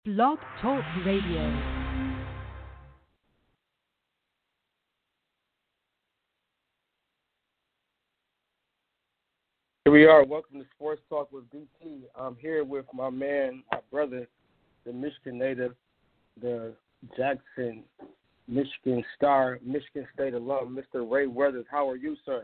Blog Talk Radio. Here we are. Welcome to Sports Talk with BT. I'm here with my man, my brother, the Michigan native, the Jackson, Michigan star, Michigan State alum, Mr. Ray Weathers. How are you, sir?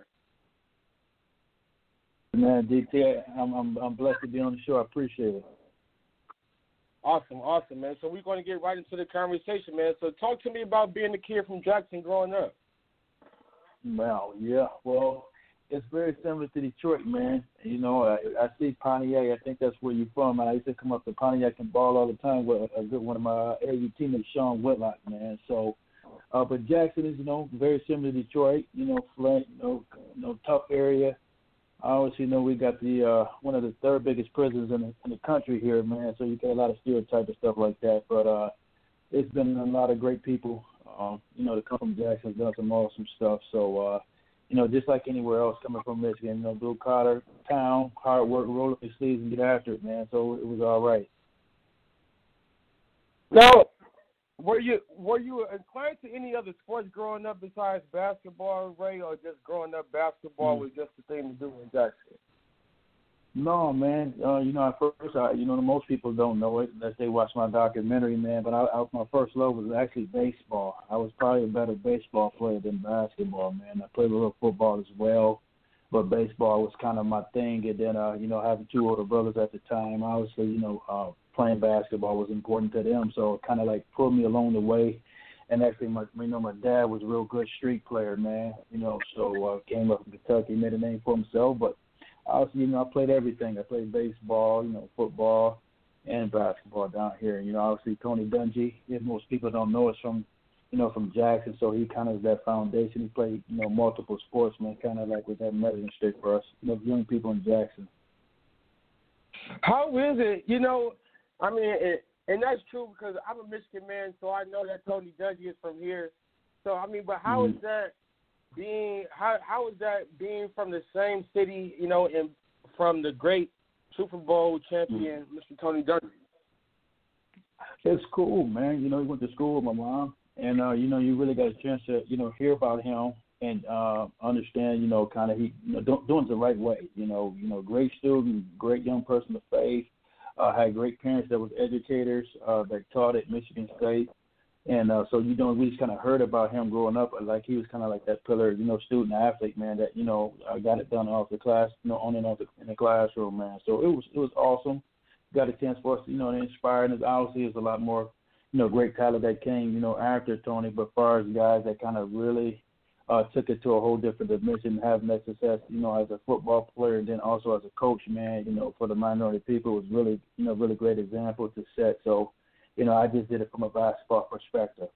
Man, DT, I'm blessed to be on the show. I appreciate it. Awesome, man. So we're going to get right into the conversation, man. So talk to me about being a kid from Jackson growing up. Well, it's very similar to Detroit, man. You know, I see Pontiac. I think that's where you're from. I used to come up to Pontiac and ball all the time with a good one of my AU teammates, Sean Whitlock, man. So, but Jackson is, very similar to Detroit. Flint, tough area. I obviously know we got the one of the third biggest prisons in the country here, man. So you get a lot of stereotype and stuff like that. But it's been a lot of great people, to come from Jackson, done some awesome stuff. So, just like anywhere else coming from Michigan, blue collar town, hard work, roll up your sleeves and get after it, man. So it was all right. Now, were you inclined to any other sports growing up besides basketball, Ray, or just growing up basketball was just the thing to do in Jackson? No, man. At first, most people don't know it unless they watch my documentary, man. But my first love was actually baseball. I was probably a better baseball player than basketball, man. I played a little football as well, but baseball was kind of my thing. And then, having two older brothers at the time, obviously, playing basketball was important to them. So it kind of like pulled me along the way. And actually, my dad was a real good street player, man. So came up from Kentucky, made a name for himself, but obviously, I played everything. I played baseball, football, and basketball down here. Obviously, Tony Dungy, if most people don't know, is from Jackson, so he kind of is that foundation. He played, multiple sports, man, kind of like with that measuring stick for us, young people in Jackson. How is it, and that's true because I'm a Michigan man, so I know that Tony Dungy is from here. So, but how is that? How is that being from the same city, and from the great Super Bowl champion, Mr. Tony Dungy? It's cool, man. He went to school with my mom, and you really got a chance to hear about him and understand, kind of he doing it the right way. Great student, great young person of faith. Had great parents that was educators that taught at Michigan State. And so, we just kind of heard about him growing up, like he was kind of like that pillar, student athlete, man, that, got it done off the class, on and off in the classroom, man. So it was awesome. Got a chance for us, to inspire. And obviously there's a lot more, great talent that came, after Tony. But as far as guys that kind of really took it to a whole different dimension, having that success, as a football player and then also as a coach, man, for the minority people was really, really great example to set. So, I just did it from a basketball perspective.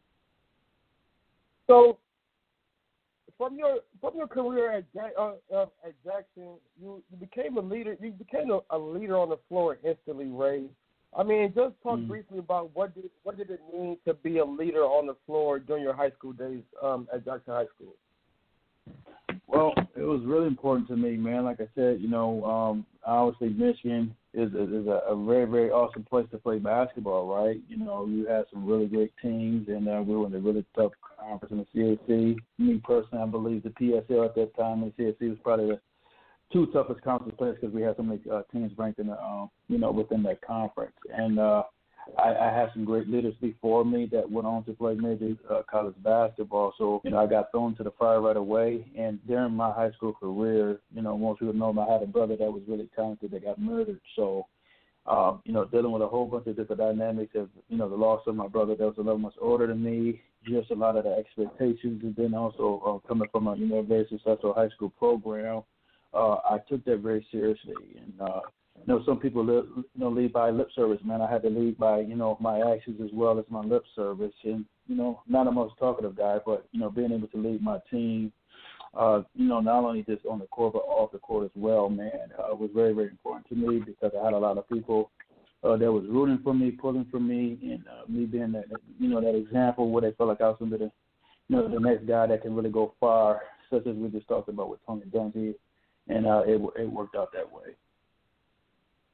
So, from your career at Jackson, you became a leader. You became a leader on the floor instantly, Ray. Just talk briefly about what did it mean to be a leader on the floor during your high school days at Jackson High School? Well, it was really important to me, man. Like I said, obviously Michigan is a very, very awesome place to play basketball, right? You had some really great teams, and we were in a really tough conference in the CAC. Me personally, I believe the PSL at that time and the CAC was probably the two toughest conference players because we had so many teams ranked in the, within that conference. And I had some great leaders before me that went on to play major college basketball. So, I got thrown to the fire right away. And during my high school career, most people know I had a brother that was really talented that got murdered. So, dealing with a whole bunch of different dynamics of, the loss of my brother that was 11 months older than me, just a lot of the expectations, and then also coming from a, very successful high school program, I took that very seriously. And, some people lead by lip service, man. I had to lead by, my actions as well as my lip service. And, not a most talkative guy, but, being able to lead my team, not only just on the court, but off the court as well, man, was very, very important to me because I had a lot of people that was rooting for me, pulling for me, and me being that, that example where they felt like I was going to be the next guy that can really go far, such as we just talked about with Tony Dungy, and it worked out that way.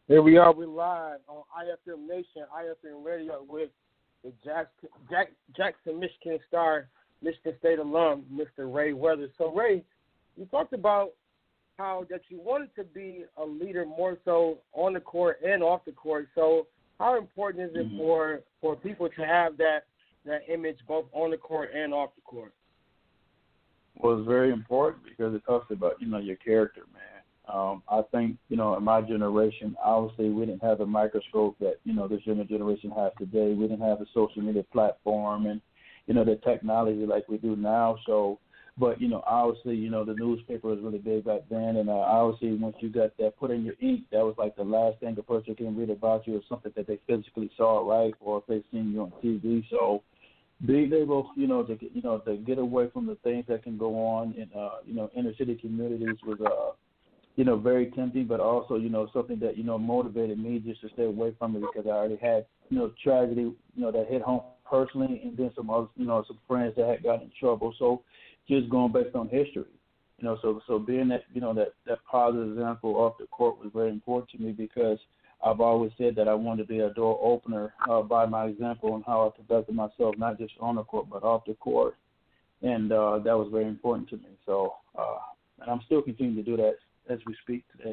Here we are. We're live on IFM Nation, IFM Radio with the Jackson, Michigan star, Michigan State alum, Mr. Ray Weathers. So, Ray, you talked about how that you wanted to be a leader more so on the court and off the court. So, how important is it for people to have that image both on the court and off the court? Well, it's very important because it talks about, your character, man. I think, in my generation, obviously we didn't have the microscope that, this younger generation has today. We didn't have the social media platform and, the technology like we do now. So, but, obviously, the newspaper was really big back then. And obviously once you got that put in your ink, that was like the last thing a person can read about you or something that they physically saw, right? Or if they've seen you on TV. So being able, to get away from the things that can go on in, inner city communities was, very tempting, but also, something that, motivated me just to stay away from it because I already had, tragedy, that hit home personally and then some other, some friends that had gotten in trouble. So just going based on history, so being that, that positive example off the court was very important to me because I've always said that I wanted to be a door opener by my example and how I conducted myself, not just on the court, but off the court. And that was very important to me. So, and I'm still continuing to do that as we speak today.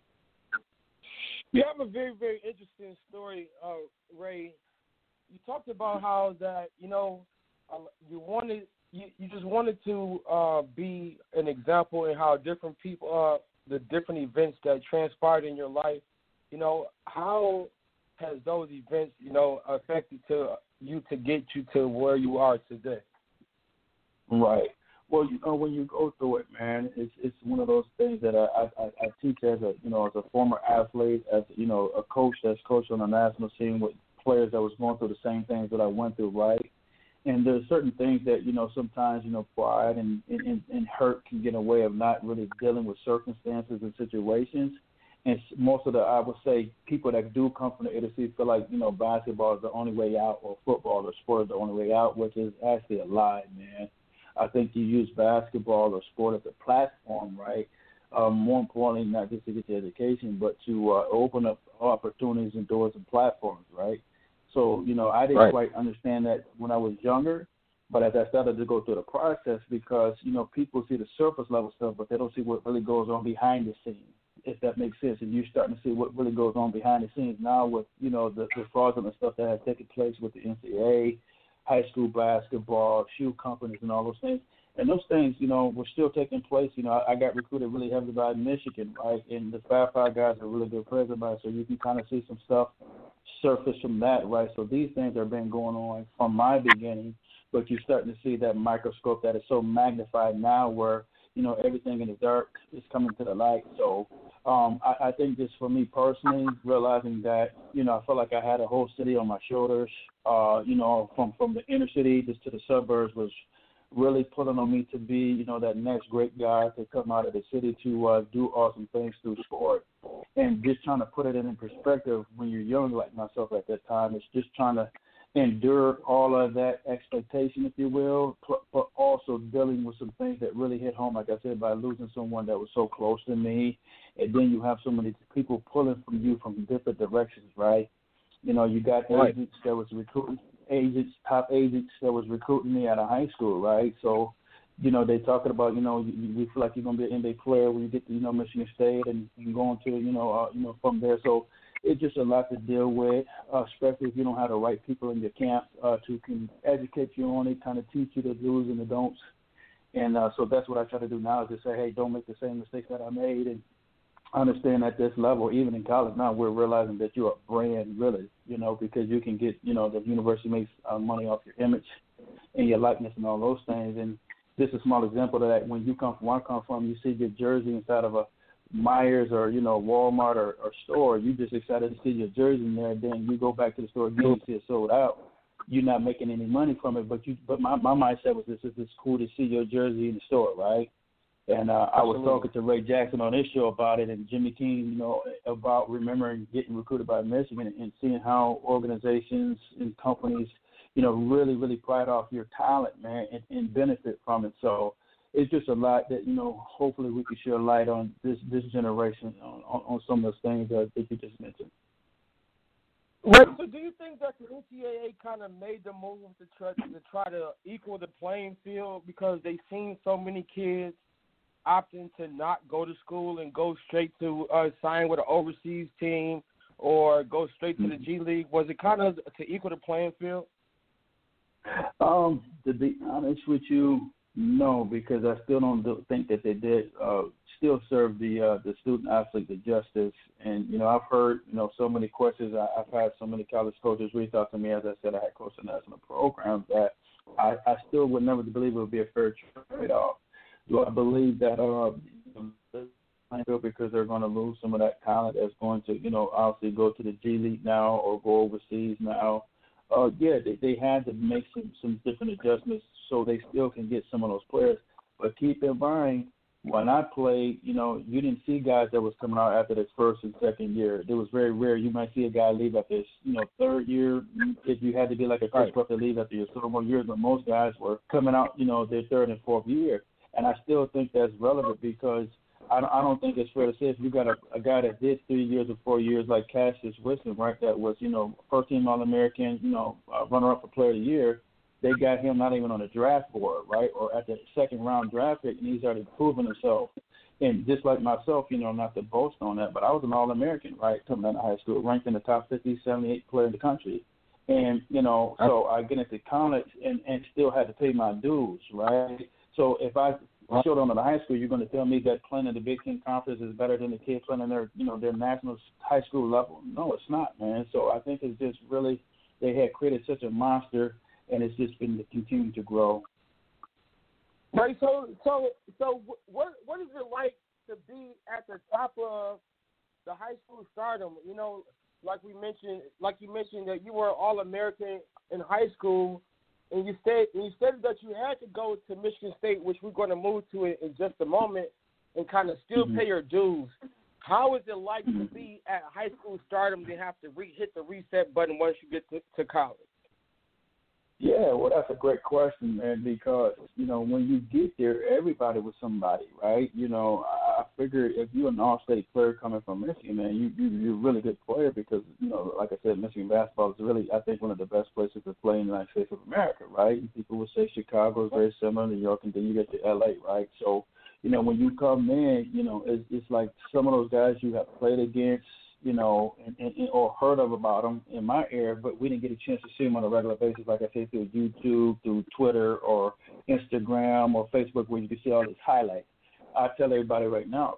You have a very, very interesting story, Ray. You talked about how that, you just wanted to be an example in how different people, the different events that transpired in your life, how has those events, affected you to get you to where you are today? Right. Well, when you go through it, man, it's one of those things that I teach as a as a former athlete, as a coach that's coached on a national scene with players that was going through the same things that I went through, right? And there's certain things that sometimes pride and hurt can get in the way of not really dealing with circumstances and situations. And most of I would say, people that do come from the inner city feel like basketball is the only way out, or football or sport is the only way out, which is actually a lie, man. I think you use basketball or sport as a platform, right? More importantly, not just to get the education, but to open up opportunities and doors and platforms, right? So, I didn't quite understand that when I was younger, but as I started to go through the process, because, people see the surface level stuff, but they don't see what really goes on behind the scenes, if that makes sense. And you're starting to see what really goes on behind the scenes now with, the fraudulent stuff that has taken place with the NCAA, high school basketball, shoe companies, and all those things. And those things, were still taking place. I got recruited really heavily by Michigan, right? And the Fab Five guys are really good friends of mine, so you can kind of see some stuff surface from that, right? So these things have been going on from my beginning, but you're starting to see that microscope that is so magnified now where, everything in the dark is coming to the light. So I think just for me personally, realizing that, I felt like I had a whole city on my shoulders, from the inner city just to the suburbs was really pulling on me to be, that next great guy to come out of the city to do awesome things through sport. And just trying to put it in perspective when you're young like myself at that time, it's just trying to endure all of that expectation, if you will, but also dealing with some things that really hit home, like I said, by losing someone that was so close to me. And then you have so many people pulling from you from different directions, right? You got agents that was recruiting, top agents that was recruiting me out of high school, right? So, they talking about, you feel like you're going to be an NBA player when you get to, Michigan State and going to, from there. So it's just a lot to deal with, especially if you don't have the right people in your camp to can educate you on it, kind of teach you the do's and the don'ts. And so that's what I try to do now is to say, hey, don't make the same mistakes that I made. And I understand at this level, even in college now, we're realizing that you're a brand, really, because you can get, the university makes money off your image and your likeness and all those things. And just a small example of that, when you come from where I come from, you see your jersey inside of a Myers or, Walmart or store, you just excited to see your jersey in there. Then you go back to the store again and see it sold out. You're not making any money from it, but my mindset was this is just cool to see your jersey in the store, right? And I was talking to Ray Jackson on his show about it, and Jimmy King, about remembering getting recruited by Michigan and seeing how organizations and companies, really, really pride off your talent, man, and benefit from it. So, it's just a lot that, hopefully we can share light on this generation on some of those things that you just mentioned. Right. So do you think that the NCAA kind of made the move to try to equal the playing field because they've seen so many kids opting to not go to school and go straight to sign with an overseas team or go straight to the G League? Was it kind of to equal the playing field? To be honest with you, no, because I still don't think that they did still serve the student athlete the justice. And I've heard so many questions. I've had so many college coaches reach out to me. As I said, I had coached a national program that I still would never believe it would be a fair trade-off. Do I believe that because they're going to lose some of that talent that's going to obviously go to the G League now or go overseas now? They had to make some different adjustments so they still can get some of those players. But keep in mind, when I played, you didn't see guys that was coming out after their first and second year. It was very rare. You might see a guy leave after his, third year. If you had to be like a Chris Ruff to leave after your sophomore year, but most guys were coming out, their third and fourth year. And I still think that's relevant because I don't think it's fair to say if you got a guy that did 3 years or 4 years like Cassius Winston, right, that was, first-team All-American, runner-up for Player of the Year, they got him not even on the draft board, right, or at the second-round draft pick, and he's already proven himself. And just like myself, not to boast on that, but I was an All-American, right, coming out of high school, ranked in the top 50, 78 player in the country. And, so I get into college and still had to pay my dues, right? So if I showed on to the high school, you're going to tell me that playing in the Big Ten Conference is better than the kids playing in their national high school level. No, it's not, man. So I think it's just really they had created such a monster, and it's just been continuing to grow. Right. So what is it like to be at the top of the high school stardom? Like you mentioned that you were All-American in high school. And you said that you had to go to Michigan State, which we're going to move to in just a moment, and kind of still pay your dues. How is it like to be at high school stardom to have to hit the reset button once you get to college? Yeah, well, that's a great question, man, because, when you get there, everybody was somebody, right? I figure if you're an all-state player coming from Michigan, man, you're a really good player because, like I said, Michigan basketball is really, I think, one of the best places to play in the United States of America, right? And people would say Chicago is very similar, New York, and then you get to L.A., right? So, when you come in, it's like some of those guys you have played against, or heard of about them in my era, but we didn't get a chance to see them on a regular basis, like I said, through YouTube, through Twitter, or Instagram, or Facebook, where you can see all these highlights. I tell everybody right now,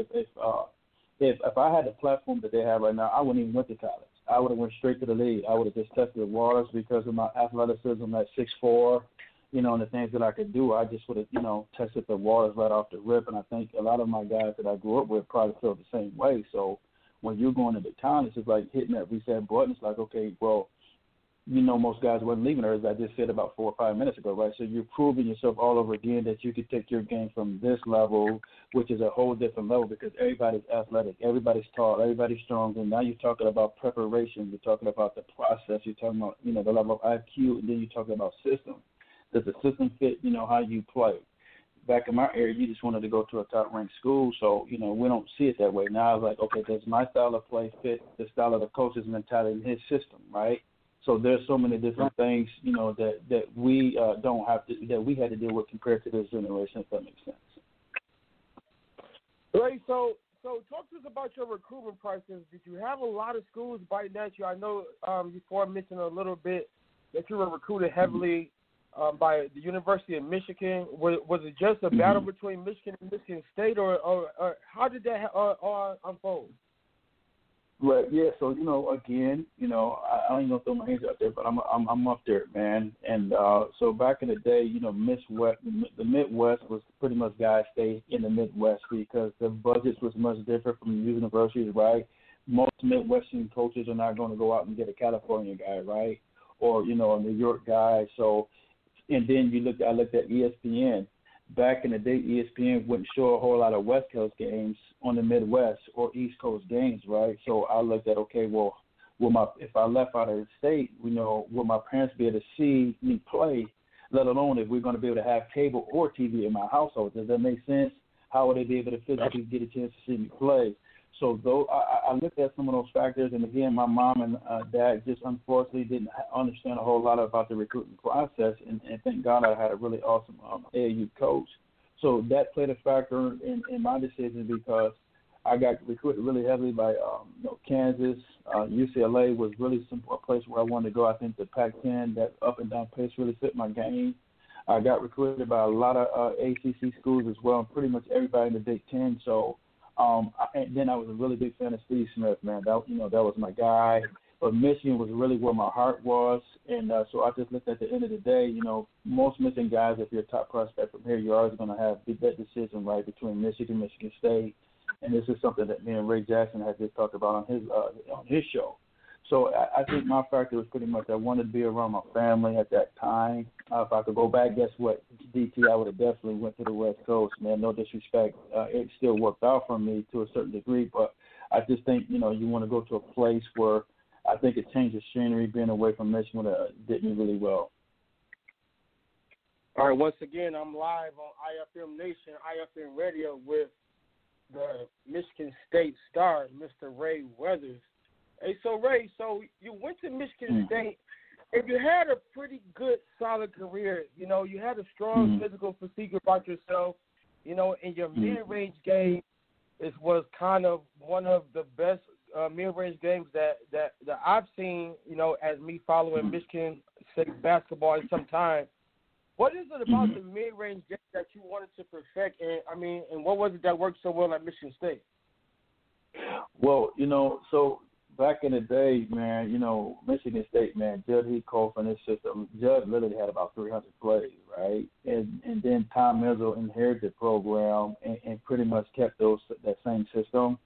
if I had the platform that they have right now, I wouldn't even went to college. I would have went straight to the league. I would have just tested the waters because of my athleticism at 6'4", and the things that I could do. I just would have, tested the waters right off the rip, and I think a lot of my guys that I grew up with probably felt the same way. So when you're going into college, it's like hitting that reset button. It's like, okay, well, most guys wasn't leaving there, as I just said about 4 or 5 minutes ago, right? So you're proving yourself all over again that you could take your game from this level, which is a whole different level because everybody's athletic, everybody's tall, everybody's strong, and now you're talking about preparation, you're talking about the process, you're talking about, the level of IQ, and then you're talking about system. Does the system fit, how you play? Back in my area, you just wanted to go to a top-ranked school, so, we don't see it that way. Now it's like, okay, does my style of play fit the style of the coach's mentality in his system, right? So there's so many different things, that we don't have to, that we had to deal with compared to this generation, if that makes sense. Right, so talk to us about your recruitment process. Did you have a lot of schools biting at you? I know before I mentioned a little bit that you were recruited heavily by the University of Michigan. Was it just a battle between Michigan and Michigan State, or how did that unfold? Right, yeah. So again, I don't even throw my hands out there, but I'm up there, man. And so back in the day, the Midwest was pretty much guys stay in the Midwest because the budgets was much different from the universities, right? Most Midwestern coaches are not going to go out and get a California guy, right, or a New York guy. So. And then I looked at ESPN. Back in the day, ESPN wouldn't show a whole lot of West Coast games on the Midwest or East Coast games, right? So I looked at, okay, well, if I left out of the state, will my parents be able to see me play let alone if we're going to be able to have cable or TV in my household. Does that make sense? How would they be able to physically get a chance to see me play? So though I looked at some of those factors, and again, my mom and dad just unfortunately didn't understand a whole lot about the recruitment process, and thank God I had a really awesome AAU coach. So that played a factor in my decision because I got recruited really heavily by Kansas. UCLA was really a place where I wanted to go. I think the Pac-10, that up and down pace really fit my game. I got recruited by a lot of ACC schools as well, and pretty much everybody in the Big Ten. So and then I was a really big fan of Steve Smith, man. That was my guy. But Michigan was really where my heart was, and so I just looked at the end of the day. Most Michigan guys, if you're a top prospect from here, you're always going to have that decision right between Michigan, Michigan State, and this is something that me and Ray Jackson had just talked about on his show. So I think my factor was pretty much I wanted to be around my family at that time. If I could go back, guess what, DT, I would have definitely went to the West Coast, man. No disrespect. It still worked out for me to a certain degree, but I just think, you want to go to a place where I think it changed the scenery. Being away from Michigan did me really well. All right, once again, I'm live on IFM Nation, IFM Radio with the Michigan State star, Mr. Ray Weathers. Hey, so Ray, you went to Michigan State, and you had a pretty good, solid career. You had a strong physical physique about yourself. In your mid-range game, it was kind of one of the best mid-range games that I've seen. As me following Michigan State basketball in some time. What is it about the mid-range game that you wanted to perfect? And what was it that worked so well at Michigan State? Well, so back in the day, man, Michigan State, man, Judd Heathcote and his system, Judd literally had about 300 plays, right? And then Tom Izzo inherited the program and pretty much kept that same system.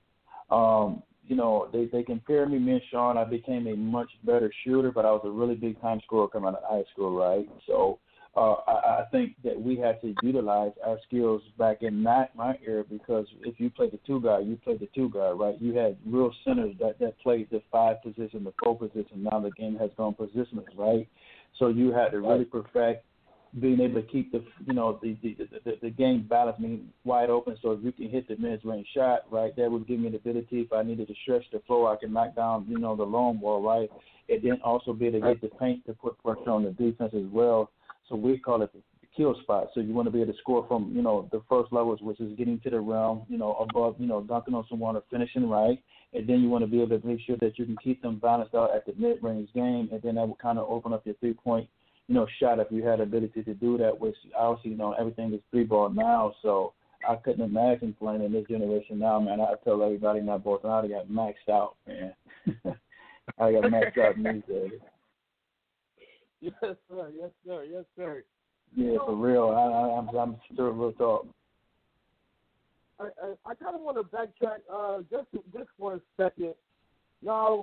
They compared me and Sean. I became a much better shooter, but I was a really big time scorer coming out of high school, right? So I think that we had to utilize our skills back in my era because if you played the two guy, you played the two guy, right? You had real centers that played the 5 position, the 4 position. Now the game has gone positionless, right? So you had to really perfect being able to keep the game balanced, meaning wide open. So if you can hit the mid-range shot, right, that would give me the ability if I needed to stretch the floor, I can knock down, the long ball, right? And then also be able to get the paint to put pressure on the defense as well. So we call it the kill spot. So you want to be able to score from, the first levels, which is getting to the rim, above, dunking on someone or finishing right. And then you want to be able to make sure that you can keep them balanced out at the mid-range game. And then that would kind of open up your three-point, shot if you had the ability to do that, which obviously, everything is 3-ball now. So I couldn't imagine playing in this generation now, man. I tell everybody now, both I got maxed out, man. I got maxed out in these days. Yes, sir. Yes, sir. Yes, sir. Yeah, for real. I'm sure real talk. I kind of want to backtrack just for a second. Now,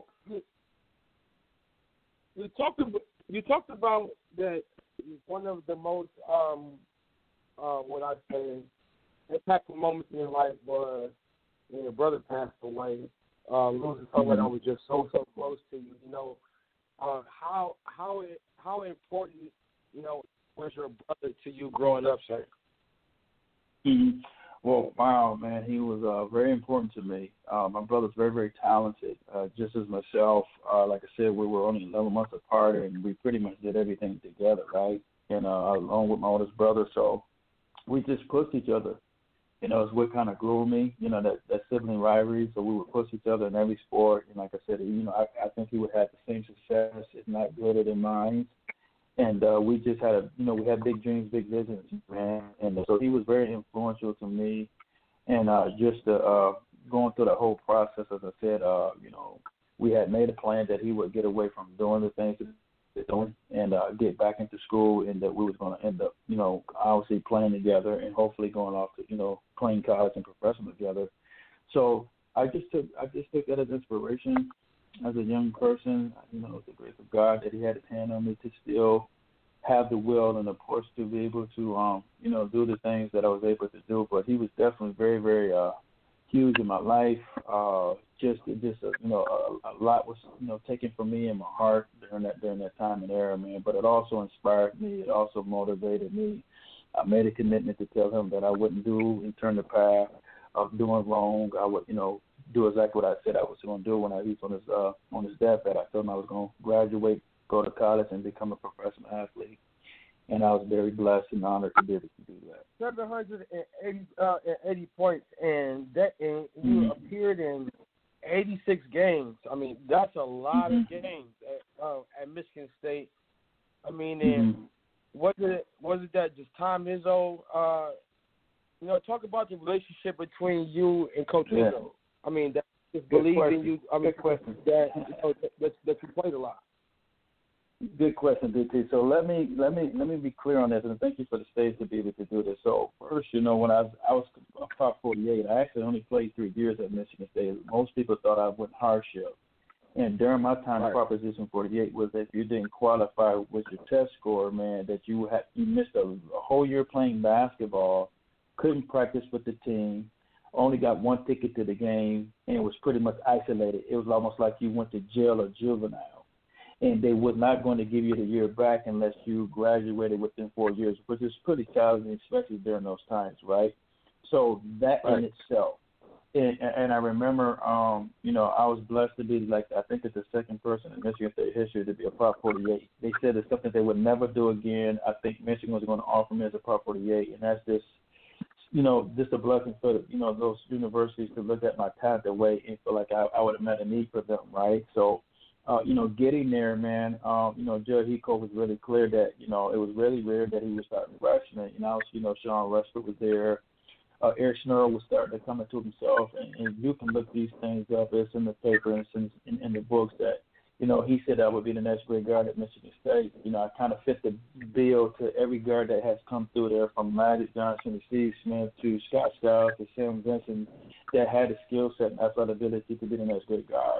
you talked about that one of the most what I say impactful moments in your life was when your brother passed away. Losing someone that was just so close to you. How important, was your brother to you growing up, sir? Mm-hmm. Well, wow, man, he was very important to me. My brother's very, very talented, just as myself. Like I said, we were only 11 months apart, and we pretty much did everything together, right? And along with my oldest brother, so we just pushed each other. It's what kind of grew me, that sibling rivalry. So we would push each other in every sport. And like I said, I think he would have the same success, if not greater than mine. And we just had we had big dreams, big visions, man. And so he was very influential to me. And just going through the whole process, as I said, we had made a plan that he would get away from doing the things that he's doing and get back into school, and that we was going to end up, obviously playing together and hopefully going off to, playing college and professional together. So I just took that as inspiration as a young person. It's the grace of God that he had his hand on me to still have the will and the push to be able to, do the things that I was able to do. But he was definitely very, very huge in my life. a lot was taken from me in my heart during that time and era, man. But it also inspired me. It also motivated me. I made a commitment to tell him that I wouldn't do and turn the path of doing wrong. I would do exactly what I said I was going to do when he was on his deathbed. I told him I was going to graduate, go to college, and become a professional athlete. And I was very blessed and honored to be able to do that. 780 points, and you appeared in 86 games. I mean, that's a lot of games at Michigan State. I mean, and was it that just Tom Izzo? Talk about the relationship between you and Coach Izzo. I mean, that just believe in you. I mean, that you played a lot. Good question, DT. So let me be clear on this, and thank you for the stage to be able to do this. So first, when I was top 48, I actually only played 3 years at Michigan State. Most people thought I went hardship, and during my time, Proposition 48 was that if you didn't qualify with your test score, man, that you missed a whole year playing basketball, couldn't practice with the team, only got 1 ticket to the game, and was pretty much isolated. It was almost like you went to jail or juvenile. And they was not going to give you the year back unless you graduated within 4 years, which is pretty challenging, especially during those times, right? So that in itself. And I remember, I was blessed to be, I think it's the second person in Michigan State history to be a Prop 48. They said it's something they would never do again. I think Michigan was going to offer me as a Prop 48, and that's just a blessing for, those universities to look at my talent that way and feel like I would have met a need for them, right? So, getting there, man, Judge Heco was really clear that, it was really rare that he was starting freshman. Sean Rushford was there. Eric Schnurl was starting to come into himself. And you can look these things up. It's in the paper and it's in the books that, he said I would be the next great guard at Michigan State. I kind of fit the bill to every guard that has come through there, from Magic Johnson to Steve Smith to Scott Skiles to Sam Vincent, that had the skill set and athletic ability to be the next great guard.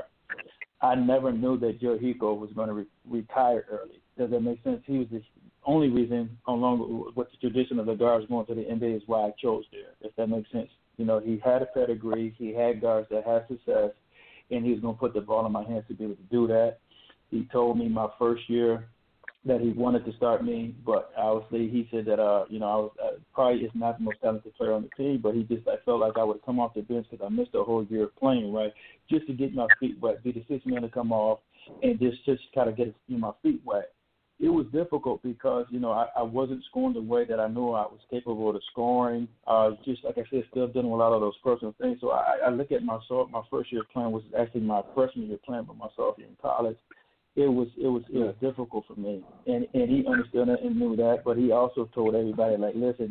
I never knew that Joe Heco was going to retire early. Does that make sense? He was the only reason, along with the tradition of the guards going to the NBA, is why I chose there, if that makes sense. He had a pedigree. He had guards that had success, and he was going to put the ball in my hands to be able to do that. He told me my first year that he wanted to start me, but obviously he said that, I was probably is not the most talented player on the team, but I felt like I would come off the bench because I missed a whole year of playing, right, just to get my feet wet, be the sixth man to come off and just kind of get my feet wet. It was difficult because, I wasn't scoring the way that I knew I was capable of scoring. Just like I said, still dealing with a lot of those personal things. So I look at my first year playing, which is actually my freshman year playing, but my sophomore year in college. It was difficult for me, and he understood it and knew that. But he also told everybody, listen,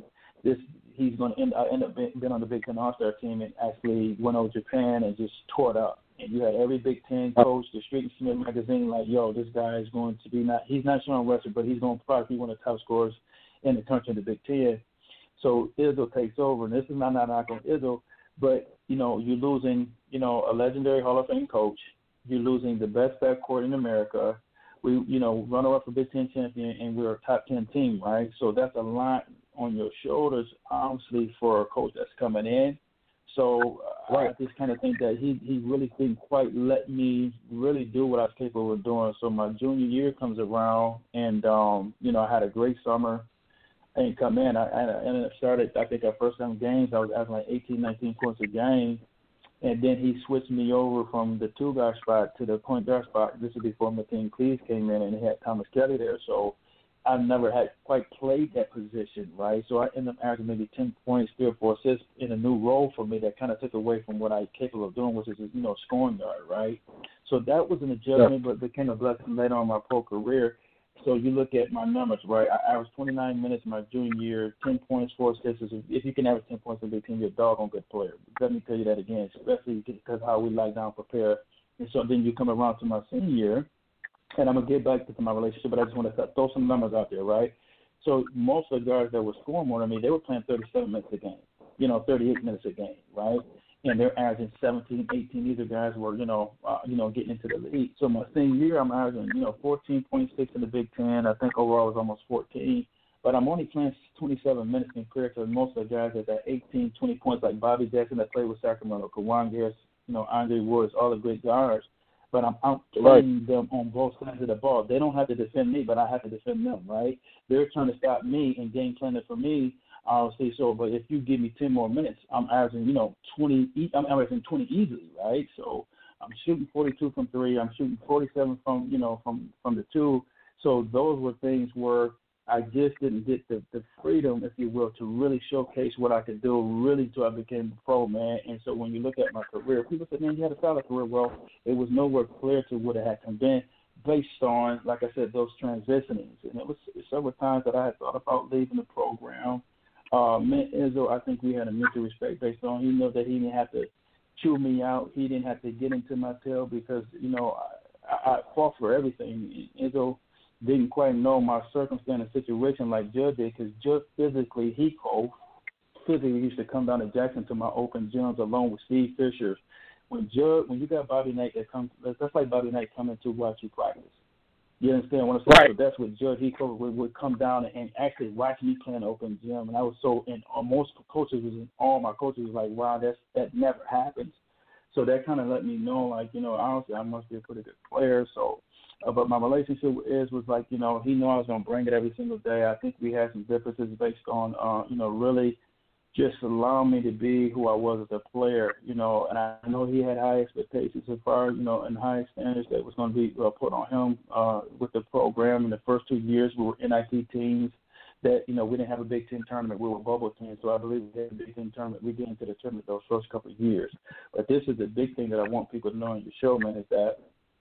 he's going to end up being on the Big Ten All-Star team, and actually went over Japan and just tore it up. And you had every Big Ten coach, the Street and Smith magazine, this guy is going to be he's not Sean Russell, but he's going to probably be one of the top scorers in the country in the Big Ten. So Izzo takes over, and this is not knock on Izzo, but you're losing a legendary Hall of Fame coach. You're losing the best backcourt in America. We, runner-up for Big Ten champion, and we're a top 10 team, right? So that's a lot on your shoulders, honestly, for a coach that's coming in. So I just kind of think that he really didn't quite let me really do what I was capable of doing. So my junior year comes around, and, I had a great summer. I didn't come in. I ended up started, I think, our first 7 games, I was averaging 18, 19 points a game. And then he switched me over from the 2-guard spot to the point guard spot. This was before Mateen Cleaves came in, and he had Thomas Kelly there. So I never had quite played that position, right? So I ended up averaging maybe 10 points, 3 or 4 assists in a new role for me that kind of took away from what I was capable of doing, which is, scoring guard, right? So that was an adjustment, but became a blessing later on in my pro career. So you look at my numbers, right? I averaged 29 minutes my junior year, 10 points, 4 assists. If you can average 10 points in the Big Ten, you're a doggone good player. Let me tell you that again, especially because how we lie down, prepare. And so then you come around to my senior year, and I'm going to get back to my relationship, but I just want to throw some numbers out there, right? So most of the guys that were scoring more than me, they were playing 37 minutes a game, 38 minutes a game, right? And they're averaging 17, 18. These are guys who were, getting into the league. So my senior year, I'm averaging, 14.6 in the Big Ten. I think overall it was almost 14. But I'm only playing 27 minutes compared to most of the guys that got 18, 20 points, like Bobby Jackson that played with Sacramento, Kawan Garris, Andre Woods, all the great guards. But I'm outplaying them on both sides of the ball. They don't have to defend me, but I have to defend them, right? They're trying to stop me and game plan it for me. Obviously, so. But if you give me 10 more minutes, I'm averaging, 20. I'm averaging 20 easily, right? So I'm shooting 42 from three. I'm shooting 47 from the two. So those were things where I just didn't get the freedom, if you will, to really showcase what I could do, really until I became a pro, man. And so when you look at my career, people say, man, you had a solid career. Well, it was nowhere clear to what it had been based on, like I said, those transitionings. And it was several times that I had thought about leaving the program. Me and Izzo, I think we had a mutual respect based on he knew that he didn't have to chew me out. He didn't have to get into my tail because, I fought for everything. Izzo didn't quite know my circumstance and situation like Judd did, because Judd physically used to come down to Jackson to my open gyms along with Steve Fisher. When you got Bobby Knight that's like Bobby Knight coming to watch you practice. You understand what I'm saying? Right. So that's what Judd would come down and actually watch me play an open gym, and I was and all my coaches was like, wow, that never happens. So that kind of let me know, like, honestly, I must be a pretty good player. So. But my relationship with Iz was like, he knew I was going to bring it every single day. I think we had some differences based on, really just allowing me to be who I was as a player, and I know he had high expectations as far as, and high standards that was going to be put on him with the program. In the first 2 years, we were NIT teams that, we didn't have a Big Ten tournament. We were a bubble team, so I believe we had a Big Ten tournament. We get into the tournament those first couple of years. But this is the big thing that I want people to know in your show, man, is that,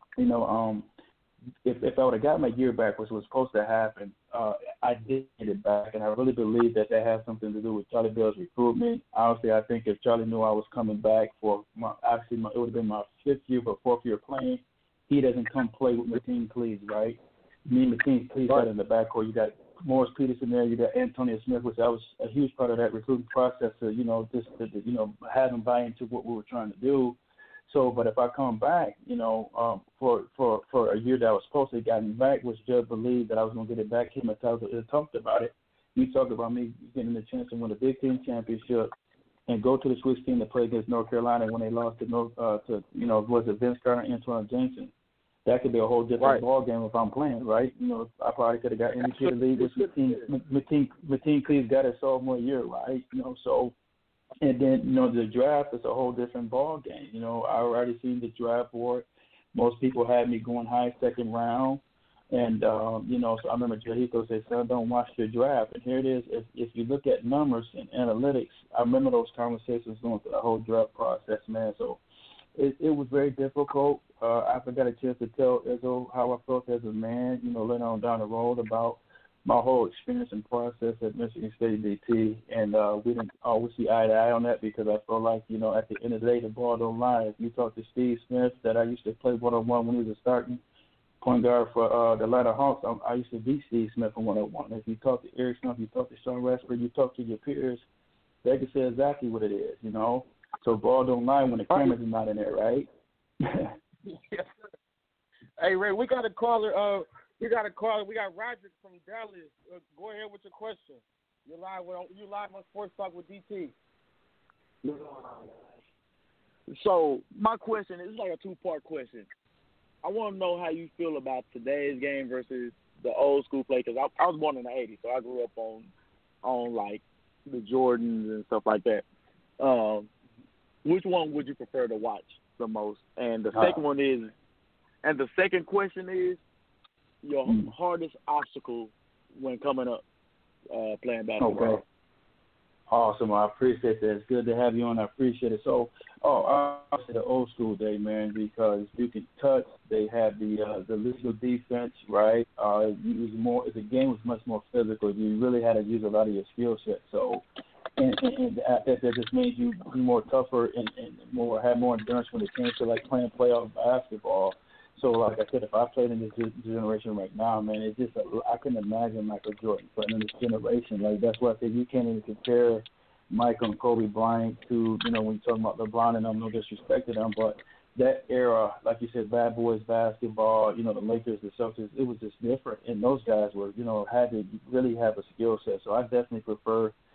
if I would have got my year back, which was supposed to happen, I did get it back, and I really believe that had something to do with Charlie Bell's recruitment. Honestly, I think if Charlie knew I was coming back for it would have been my fifth year, but fourth year playing, he doesn't come play with Mateen Cleaves, right? Me and Mateen Cleaves got in the backcourt. You got Morris Peterson there. You got Antonio Smith, which I was a huge part of that recruiting process to, have him buy into what we were trying to do. So, but if I come back, for a year that I was supposed to have gotten back, which Judd believed that I was going to get it back, him and Tyler talked about it. He talked about me getting the chance to win a Big Ten championship and go to the Swiss team to play against North Carolina when they lost to was it Vince Carter and Antoine Jameson. That could be a whole different ball game if I'm playing, right? I probably could have got MVP to lead, which Mateen Cleaves got his sophomore year, right? So. And then, the draft is a whole different ball game. I already seen the draft board. Most people had me going high second round. And, so I remember Jahiko said, son, don't watch your draft. And here it is. If you look at numbers and analytics, I remember those conversations going through the whole draft process, man. So it was very difficult. I got a chance to tell Izzo how I felt as a man, later on down the road about my whole experience and process at Michigan State DT, and we didn't always see eye to eye on that because I felt like, at the end of the day, the ball don't lie. If you talk to Steve Smith, that I used to play one-on-one when he was starting point guard for the Atlanta Hawks, I used to beat Steve Smith in one-on-one. If you talk to Eric Smith, you talk to Sean Rashford, you talk to your peers, they can say exactly what it is, So ball don't lie when the cameras are not in there, right? Yes. Hey, Ray, we got a caller. We got Roderick from Dallas. Go ahead with your question. You're live on Sports Talk with DT. So my question is like a two-part question. I want to know how you feel about today's game versus the old school play, because I was born in the 80s, so I grew up on like the Jordans and stuff like that. Which one would you prefer to watch the most? And the second question is, your hardest obstacle when coming up playing basketball. Okay. Awesome. I appreciate that. It's good to have you on. I appreciate it. So, I say the old school day, man, because you can touch. They had the legal defense, right? The game was much more physical. You really had to use a lot of your skill set. So, and that just made you be more tougher and have more endurance when it came to like playing playoff basketball. So, like I said, if I played in this generation right now, man, it's just I couldn't imagine Michael Jordan playing in this generation. Like, that's why I said you can't even compare Michael and Kobe Bryant to, when you're talking about LeBron, and I'm no disrespect to them, but that era, like you said, bad boys basketball, the Lakers, the Celtics, it was just different. And those guys were, had to really have a skill set. So I definitely prefer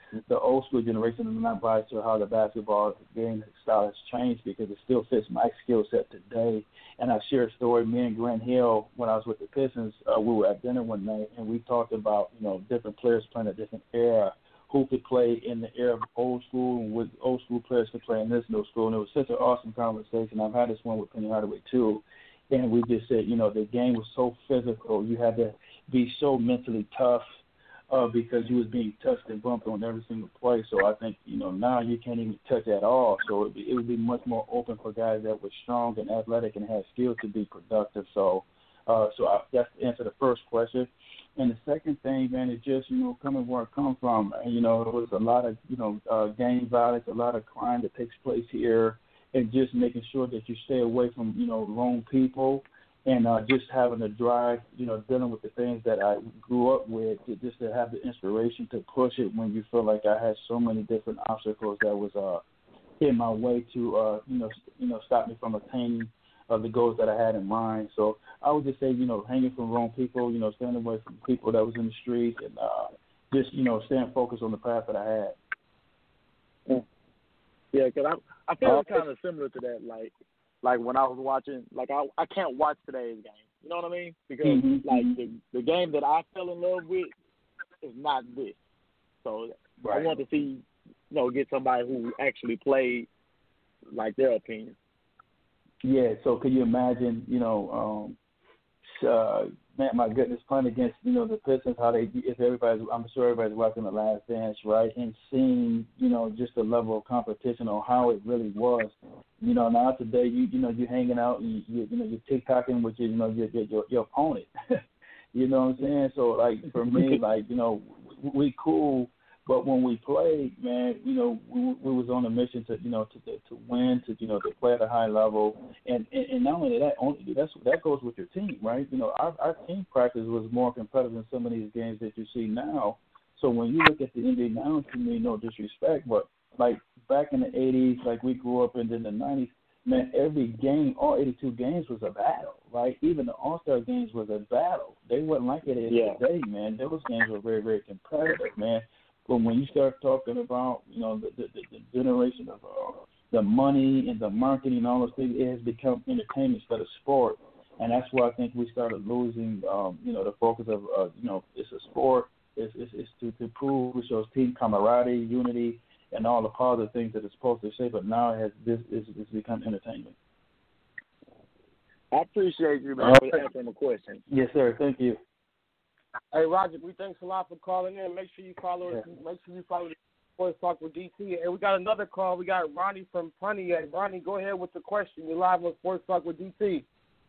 the old school generation is not biased to how the basketball game style has changed because it still fits my skill set today. And I share a story. Me and Grant Hill, when I was with the Pistons, we were at dinner one night, and we talked about, different players playing a different era, who could play in the era of old school and what old school players could play in this new school. And it was such an awesome conversation. I've had this one with Penny Hardaway, too. And we just said, the game was so physical. You had to be so mentally tough because you was being touched and bumped on every single play. So I think, now you can't even touch at all. So it would be much more open for guys that were strong and athletic and had skills to be productive. So that's to answer the first question. And the second thing, man, is just, coming where I come from. There was a lot of, gang violence, a lot of crime that takes place here, and just making sure that you stay away from, wrong people, and just having a drive, dealing with the things that I grew up with, just to have the inspiration to push it when you feel like I had so many different obstacles that was in my way to, stop me from attaining the goals that I had in mind. So I would just say, hanging from wrong people, staying away from people that was in the streets, and just, staying focused on the path that I had. Yeah, because I feel kind of similar to that. Like when I was watching, I can't watch today's game. You know what I mean? Because the game that I fell in love with is not this. So I want to see, get somebody who actually played like their opinion. Yeah, so can you imagine, man, my goodness, playing against, the Pistons, I'm sure everybody's watching The Last Dance, right, and seeing, just the level of competition on how it really was. Now today, you're hanging out and you're TikToking with your opponent. You know what I'm saying? So, for me, we cool. But when we played, man, we was on a mission to win, to play at a high level, and not only that, that goes with your team, right? Our team practice was more competitive than some of these games that you see now. So when you look at the NBA now, to me, no disrespect, but back in the '80s, we grew up in the '90s, man, every game, all 82 games was a battle, right? Even the All-Star games was a battle. They wasn't like it is today, man. Those games were very, very competitive, man. But when you start talking about, the generation of the money and the marketing and all those things, it has become entertainment instead of sport. And that's why I think we started losing, the focus of, it's a sport. It's to prove, it shows team camaraderie, unity, and all the positive things that it's supposed to say. But now it's become entertainment. I appreciate you, man, for answering the question. Yes, sir. Thank you. Hey, Roger, we thanks a lot for calling in. Make sure you follow us. Make sure you follow the Sports Talk with DC. And we got another call. We got Ronnie from Pontiac. Ronnie, go ahead with the question. You're live on Sports Talk with DC.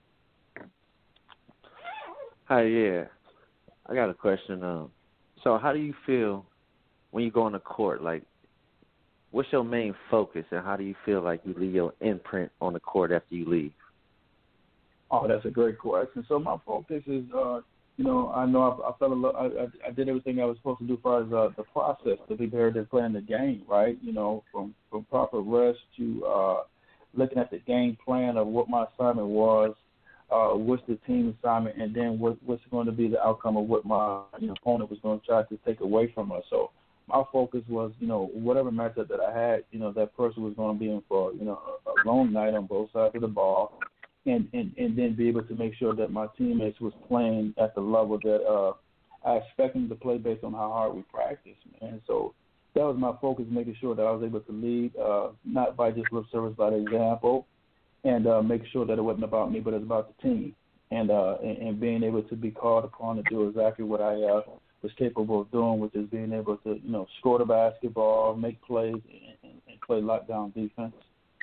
Hi, yeah. I got a question. So how do you feel when you go on the court? What's your main focus, and how do you feel like you leave your imprint on the court after you leave? Oh, that's a great question. So my focus is, I know I fell in love. I did everything I was supposed to do as far as the process to be better than playing the game, right? From proper rest to looking at the game plan of what my assignment was, what's the team assignment, and then what's going to be the outcome of what my opponent was going to try to take away from us. So my focus was, whatever matchup that I had, that person was going to be in for, a long night on both sides of the ball. And then be able to make sure that my teammates was playing at the level that I expect them to play based on how hard we practice, man. So that was my focus, making sure that I was able to lead, not by just lip service, by the example, and make sure that it wasn't about me, but it's about the team, and being able to be called upon to do exactly what I was capable of doing, which is being able to, score the basketball, make plays, and play lockdown defense.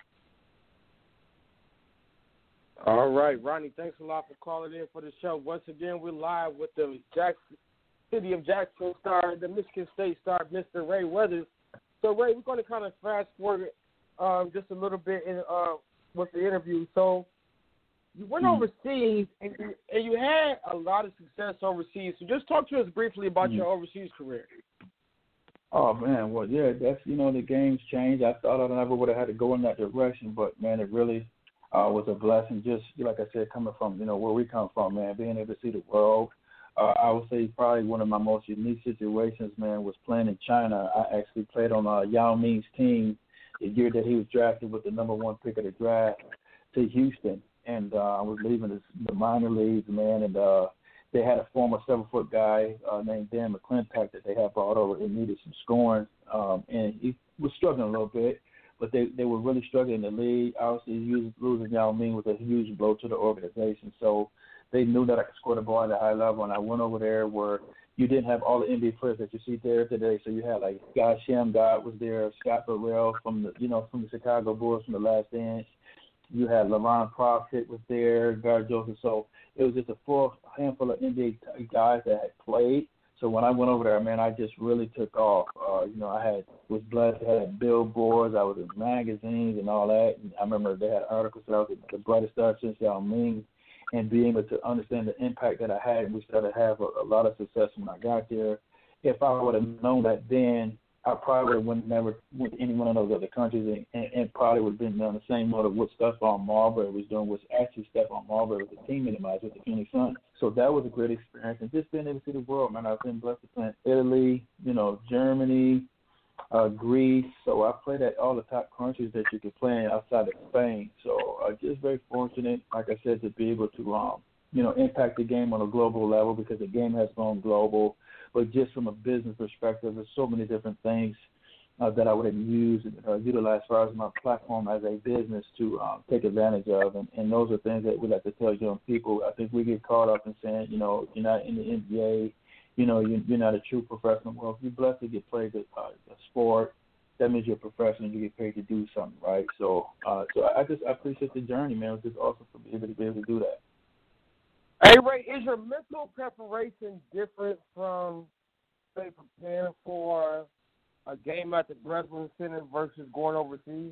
All right, Ronnie, thanks a lot for calling in for the show. Once again, we're live with the City of Jacksonville star, the Michigan State star, Mr. Ray Weathers. So, Ray, we're going to kind of fast forward just a little bit with the interview. So, you went overseas, and you had a lot of success overseas. So, just talk to us briefly about your overseas career. Oh, man, well, yeah, that's, the game's changed. I thought I never would have had to go in that direction, but, man, it really was a blessing, just like I said, coming from, where we come from, man, being able to see the world. I would say probably one of my most unique situations, man, was playing in China. I actually played on Yao Ming's team the year that he was drafted with the number 1 pick of the draft to Houston. And I was leaving the minor leagues, man, and they had a former 7-foot guy named Dan McClintock that they had brought over. He needed some scoring, and he was struggling a little bit, but they were really struggling in the league. Obviously, losing Yao Ming was a huge blow to the organization. So they knew that I could score the ball at a high level, and I went over there where you didn't have all the NBA players that you see there today. So you had like Guy Shamgod was there, Scott Burrell from the Chicago Bulls from The Last Dance. You had LeVon Profit was there, Gar Joseph. So it was just a full handful of NBA guys that had played. So when I went over there, man, I just really took off. I was blessed to have billboards. I was in magazines and all that. And I remember they had articles that I was the brightest star since Yao Ming. And being able to understand the impact that I had, we started to have a lot of success when I got there. If I would have known that then, I probably would have never went to any one of those other countries and probably would have been on the same mode of what Stephon Marbury was doing, was actually Stephon Marbury was a teammate of mine with the Phoenix Suns. So that was a great experience. And just being able to see the world, man, I've been blessed to play in Italy, Germany, Greece. So I played at all the top countries that you could play in outside of Spain. So just very fortunate, like I said, to be able to, impact the game on a global level because the game has gone global. But just from a business perspective, there's so many different things that I would have used and utilized as far as my platform as a business to take advantage of. And those are things that we like to tell young people. I think we get caught up in saying, you're not in the NBA, you're not a true professional. Well, if you're blessed to get played a sport, that means you're a professional. You get paid to do something, right? So I appreciate the journey, man. It was just awesome to be able to do that. Hey, Ray, is your mental preparation different from, say, preparing for a game at the Breslin Center versus going overseas?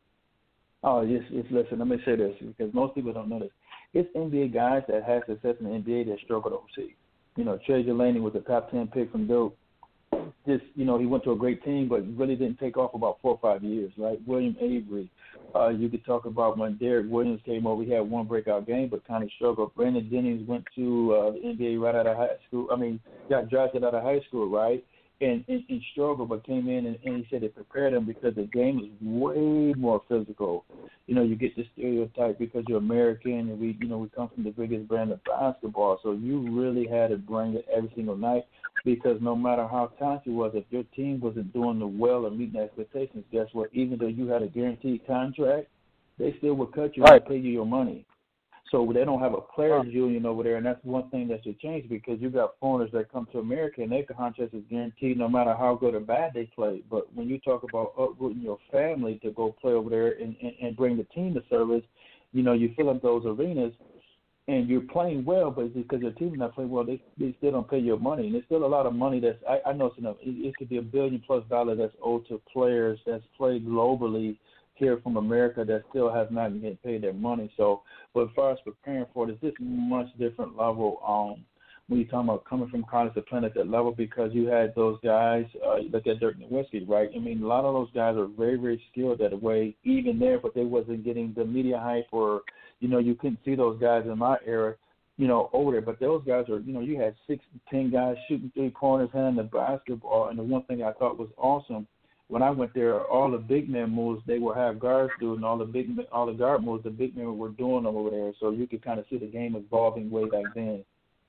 Oh, yes. Listen, let me say this because most people don't know this. It's NBA guys that have success in the NBA that struggled overseas. Treasure Laney was a top 10 pick from Duke. Just, he went to a great team, but really didn't take off about 4 or 5 years, right? William Avery. You could talk about when Derek Williams came over, he had one breakout game, but kind of struggled. Brandon Jennings went to the NBA right out of high school. Got drafted out of high school, right? And struggled, but came in and he said it prepared him because the game is way more physical. You get the stereotype because you're American and we come from the biggest brand of basketball. So you really had to bring it every single night because no matter how talented you was, if your team wasn't doing the well or meeting expectations, guess what? Even though you had a guaranteed contract, they still would cut you and pay you your money. So they don't have a players union over there, and that's one thing that should change because you got foreigners that come to America and their contract is guaranteed no matter how good or bad they play. But when you talk about uprooting your family to go play over there and bring the team to service, you fill up those arenas and you're playing well, but because your team is not playing well, they still don't pay your money. And there's still a lot of money that's I know it could be $1 billion+ that's owed to players that's played globally here from America that still has not yet paid their money. So, but as far as preparing for it, it's just much different level when you're talking about coming from college to playing at that level because you had those guys, look at Dirk Nowitzki, right? A lot of those guys are very, very skilled that way, even there, but they wasn't getting the media hype or, you couldn't see those guys in my era, over there. But those guys are, you had 6 to 10 guys shooting 3-pointers, handling the basketball. And the one thing I thought was awesome, when I went there, all the big man moves they will have guards do, and all the guard moves the big men were doing them over there. So you could kind of see the game evolving way back then.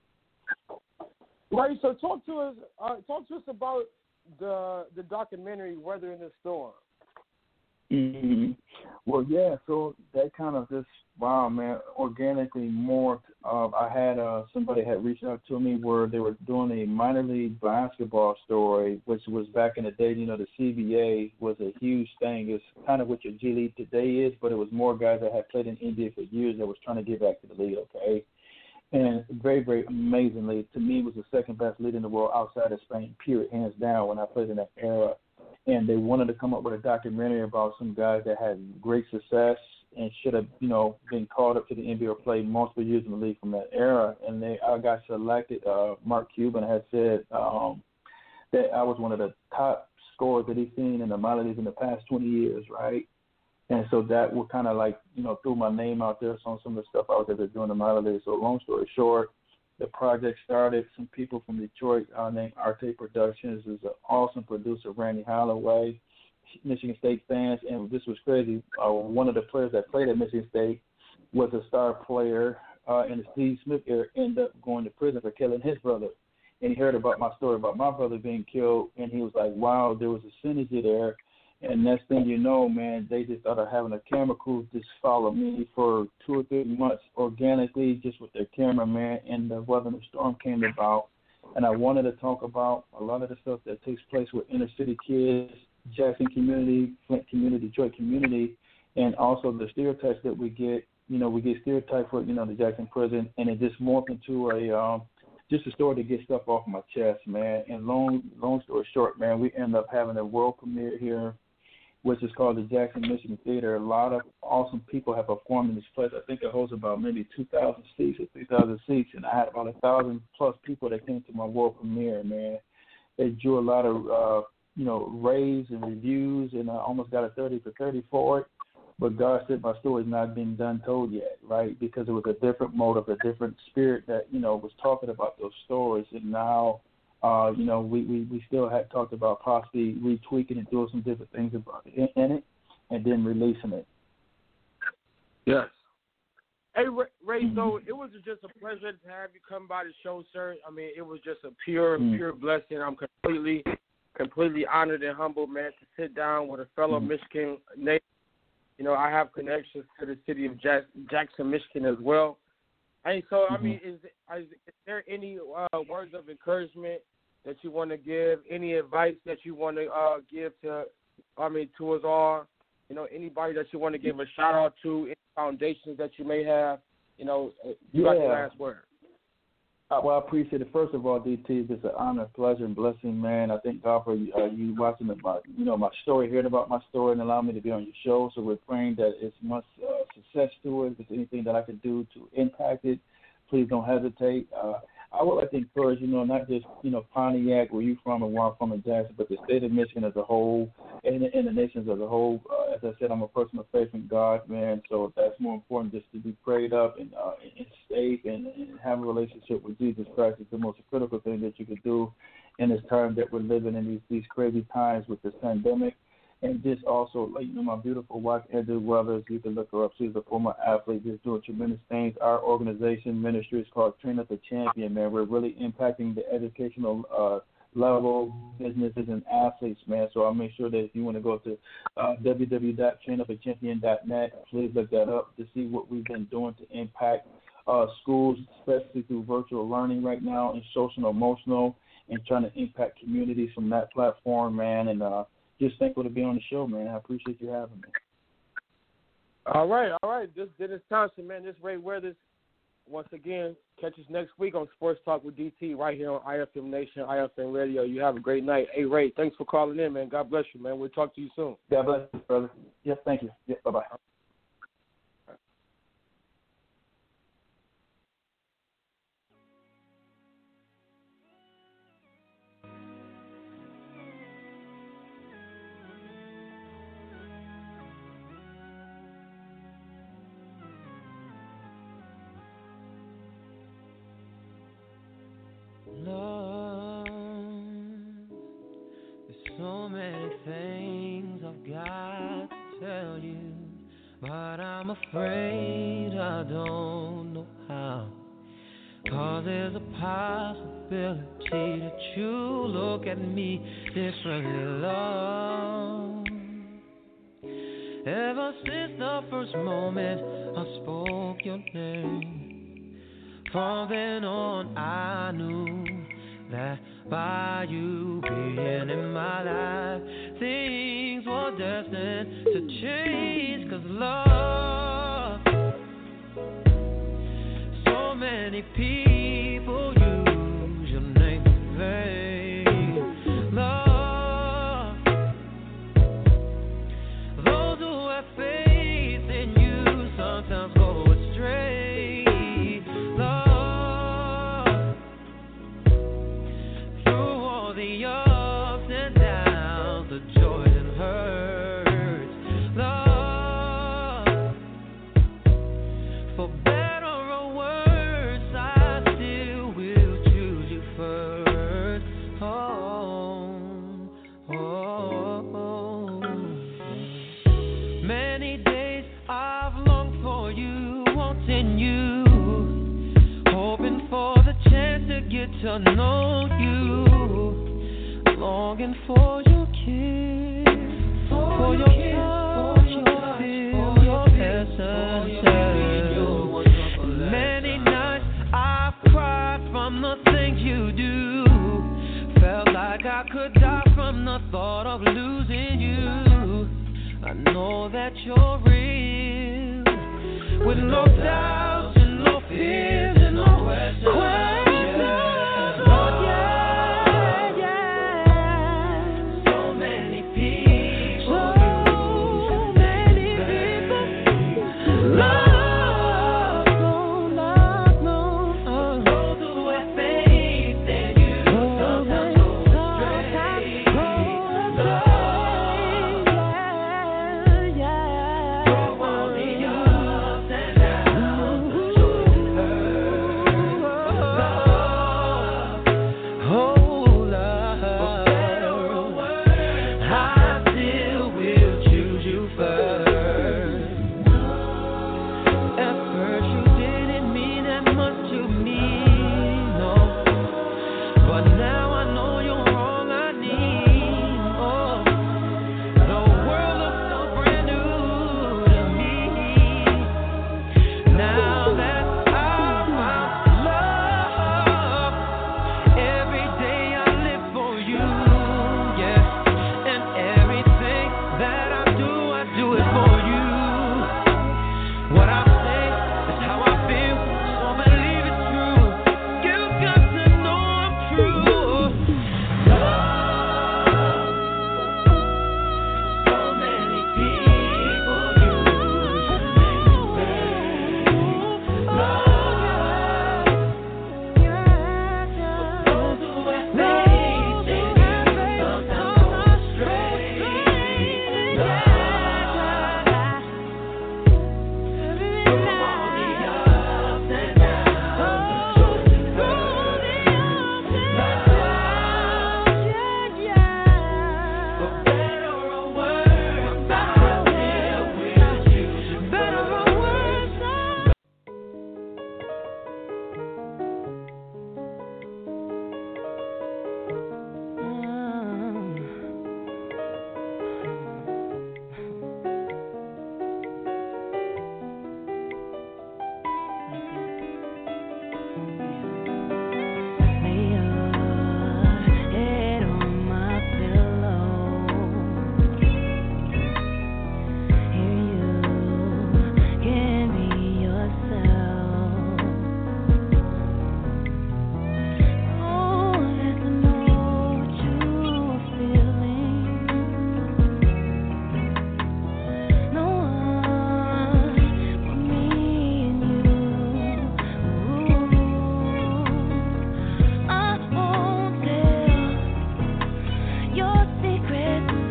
Right. So talk to us about the documentary Weather in the Storm. Mm-hmm. Well, yeah. So that kind of just organically morphed. I had somebody had reached out to me where they were doing a minor league basketball story, which was back in the day. The CBA was a huge thing. It's kind of what your G League today is, but it was more guys that had played in India for years that was trying to get back to the league. Okay. And very, very amazingly, to me, it was the second best league in the world outside of Spain, period, hands down, when I played in that era. And they wanted to come up with a documentary about some guys that had great success and should have, been called up to the NBA or played multiple years in the league from that era. And I got selected. Mark Cuban had said that I was one of the top scorers that he's seen in the minor leagues in the past 20 years, right? And so that would kind of threw my name out there on some of the stuff I was able to do in the minor league. So long story short, the project started. Some people from Detroit named Arte Productions. Is an awesome producer, Randy Holloway, Michigan State fans. And this was crazy. One of the players that played at Michigan State was a star player in the Steve Smith era, ended up going to prison for killing his brother. And he heard about my story about my brother being killed, and he was like, wow, there was a synergy there. And next thing you know, man, they just started having a camera crew just follow me for 2 or 3 months organically, just with their camera, man. And the weather and the storm came about. And I wanted to talk about a lot of the stuff that takes place with inner city kids, Jackson community, Flint community, Detroit community, and also the stereotypes that we get. You know, we get stereotyped for, the Jackson prison, and it just morphed into just a story to get stuff off my chest, man. And long story short, man, we end up having a world premiere here, which is called the Jackson Michigan Theater. A lot of awesome people have performed in this place. I think it holds about maybe 2,000 seats or 3,000 seats, and I had about 1,000+ people that came to my world premiere, man. They drew a lot of, raves and reviews, and I almost got a 30 for 30 for it. But God said my story's not been done told yet, right? Because it was a different motive, a different spirit that, was talking about those stories. And now, we still had talked about possibly retweaking and doing some different things about it, in it, and then releasing it. Yes. Hey, Ray, so it was just a pleasure to have you come by the show, sir. I mean, it was just a pure blessing. I'm completely honored and humbled, man, to sit down with a fellow Michigan native. I have connections to the city of Jackson, Michigan as well. And so, I mean, is there any words of encouragement that you want to give, any advice that you want to give to us all? Anybody that you want to give a shout-out to, any foundations that you may have, you got the last word. Well, I appreciate it. First of all, DT, it's an honor, pleasure, and blessing, man. I thank God for you watching my story, hearing about my story, and allowing me to be on your show. So we're praying that it's much success to it. If there's anything that I can do to impact it, please don't hesitate. I would like to encourage, not just, Pontiac, where you're from and where I'm from in Jackson, but the state of Michigan as a whole and the nations as a whole. As I said, I'm a person of faith in God, man, so that's more important, just to be prayed up and safe and have a relationship with Jesus Christ is the most critical thing that you could do in this time that we're living in, these crazy times with this pandemic. And just also, my beautiful wife, Andrew Weathers, you can look her up. She's a former athlete, just doing tremendous things. Our organization ministry is called Train Up the Champion, man. We're really impacting the educational level, businesses, and athletes, man. So I'll make sure that if you want to go to www.trainupachampion.net, please look that up to see what we've been doing to impact schools, especially through virtual learning right now, and social and emotional, and trying to impact communities from that platform, man. And just thankful to be on the show, man. I appreciate you having me. All right. This is Dennis Thompson, man. This is Ray Weathers. Once again, catch us next week on Sports Talk with DT right here on IFM Nation, IFM Radio. You have a great night. Hey, Ray, thanks for calling in, man. God bless you, man. We'll talk to you soon. God bless you, brother. Yes, thank you. Yeah, bye-bye. Love, there's so many things I've got to tell you, but I'm afraid I don't know how. 'Cause there's a possibility that you look at me differently, love. Ever since the first moment I spoke your name, from then on, I knew that by you being in my life, things were destined to change. 'Cause love, so many people use your name in vain. Love, those who have faith in you sometimes go astray. For better or worse, I still you, longing for your kiss, for your touch, your feel, your essence. Many nights I've cried from the things you do. Felt like I could die from the thought of losing you. I know that you're real, with no doubts and no fears and no questions.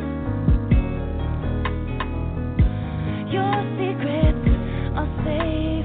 Your secrets are safe.